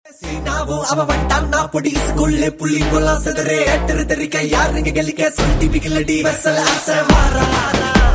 சீனாவும் அவ வட்டான் நான் பொடி ஸ்கூல்ல புள்ளிங்கெல்லாம் செதறே எட்டரு தெரிக்க யாருங்க கலிக்க சொல்லி பிகிலடி வெசல ஆசை மாறா